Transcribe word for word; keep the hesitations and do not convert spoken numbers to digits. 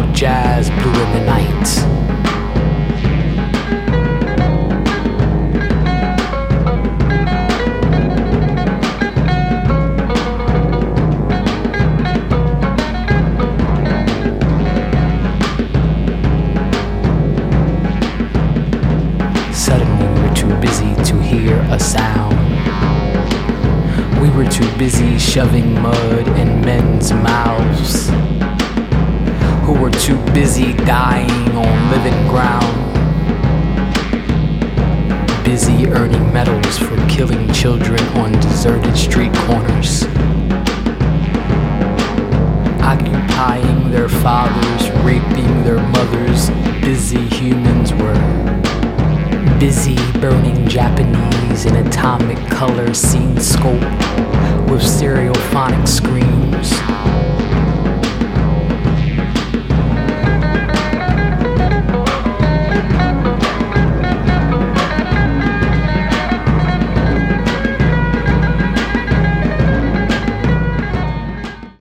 while jazz blew in the night. Suddenly we were too busy to hear a sound. We were too busy shoving mud in men's mouths, who were too busy dying on living ground, busy earning medals for killing children on deserted street corners, occupying their fathers, raping their mothers. Busy humans were busy burning Japanese in atomic color scene scope with stereophonic screams